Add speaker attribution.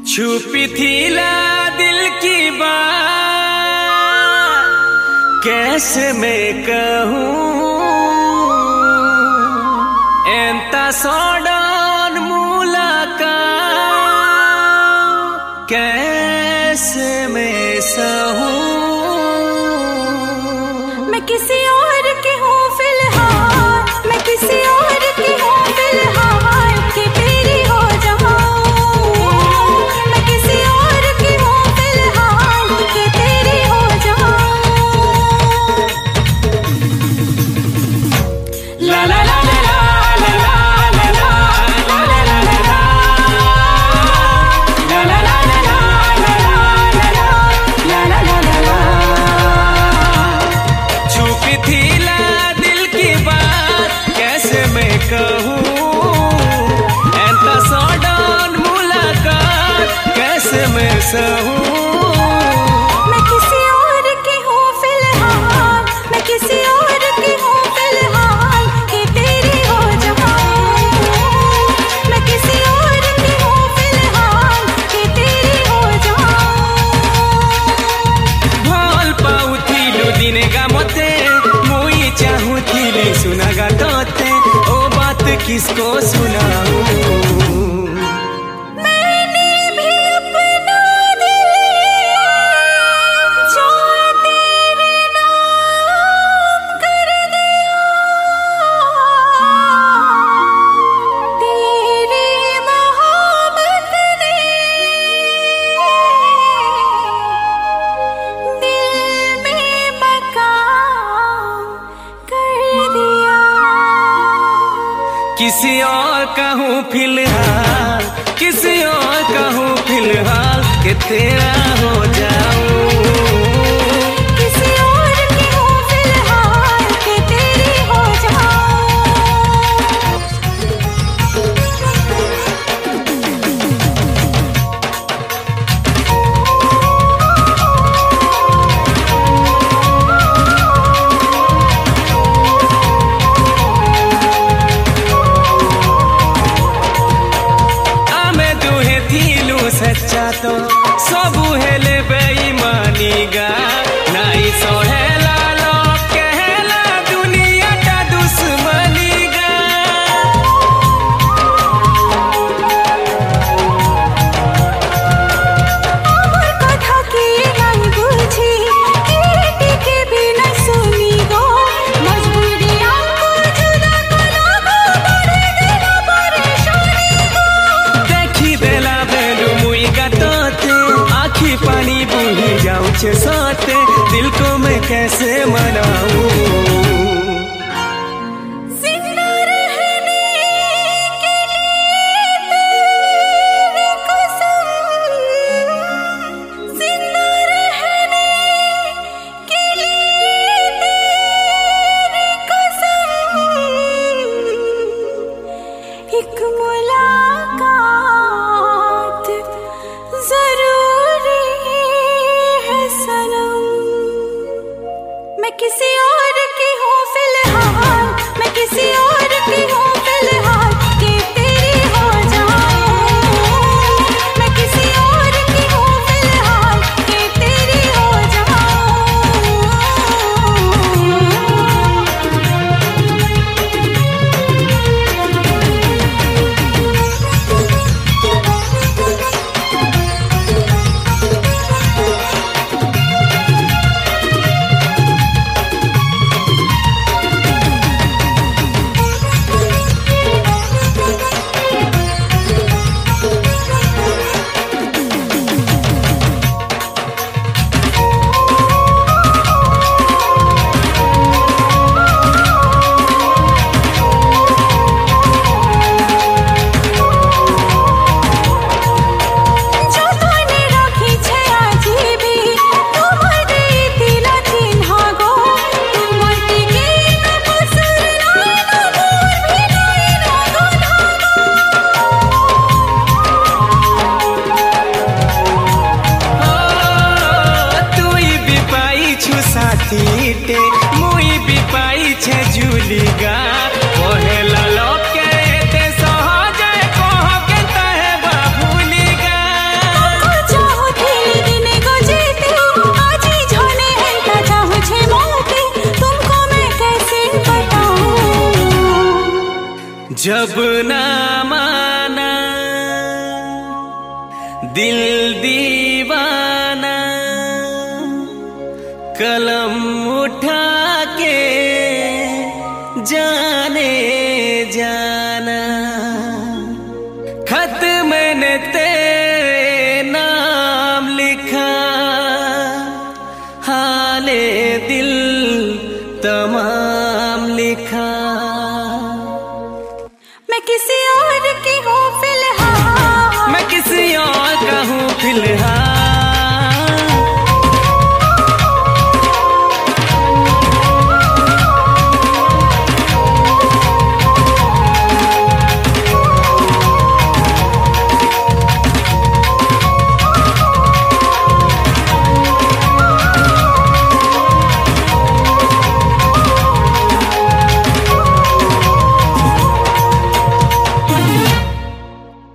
Speaker 1: छुपी थी ला दिल की बात कैसे मैं कहूँ एंता सॉडन मुलाकात कैसे मैं सहूँ।
Speaker 2: मैं किसी और की हूँ फिलहाल, मैं किसी और की हूँ फिलहाल कि तेरी हो जाऊँ। मैं किसी और की हूँ फिलहाल कि तेरी हो जाऊँ। ला ला ला ला ला ला ला ला ला ला ला ला ला ला मैं किसी और की हूँ फिलहाल, मैं किसी और की हूँ फिलहाल कि तेरी हो जाऊँ। मैं किसी और की हूँ फिलहाल कि तेरी हो जाऊँ।
Speaker 1: भल पाउथिलु दिने गामते मुई चाहुथिली सुनागा तोते ओ बात किसको सुनाऊं। किसी और कहूँ फिलहाल, किसी और कहूँ फिलहाल कि तेरा हो जाऊं।
Speaker 2: किसी और की हूँ फिलहाल कि तेरी हो
Speaker 1: सच्चा तो सबू हेले बेईमानी गा नाई सोहेला लोग कहला दुनिया का दुश्मनी गा।
Speaker 2: আমার কথা কি নাই বুঝি কেটে के भी न सुनी गो मजबूरी हमको जुदा करो गो बड़े दिन परेशानी गो।
Speaker 1: देखी देला आखी पानी बूही जाऊँ छे साथे दिल को मैं कैसे मनाऊं।
Speaker 2: जिंदा रहने के लिए तेरी कसम, जिंदा रहने के लिए तेरी कसम, एक मुलाकात जरूरी है सनम।
Speaker 1: जब ना माना दिल दीवाना